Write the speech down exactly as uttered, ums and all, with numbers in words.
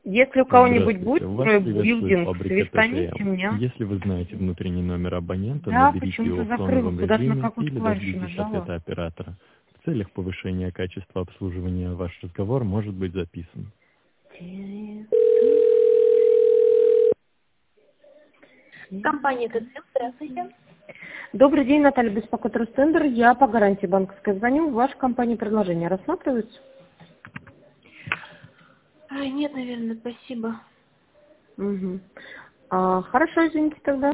Если у кого-нибудь Здравствуйте, будет вас строить приветствует билдинг, фабрика свистаните ТТМ. меня. Если вы знаете внутренний номер абонента, Да, наберите почему-то его в закрыла. тоновом Куда-то на режиме какую-то или клавишу дождитесь нажала. ответа оператора. В целях повышения качества обслуживания ваш разговор может быть записан. Компания ТТ, здравствуйте. Добрый день, Наталья, беспокоит Ростендер. Я по гарантии банковской звоню. В вашей компании предложения рассматриваются? Ай, нет, наверное, спасибо. Угу. А, хорошо, извините тогда.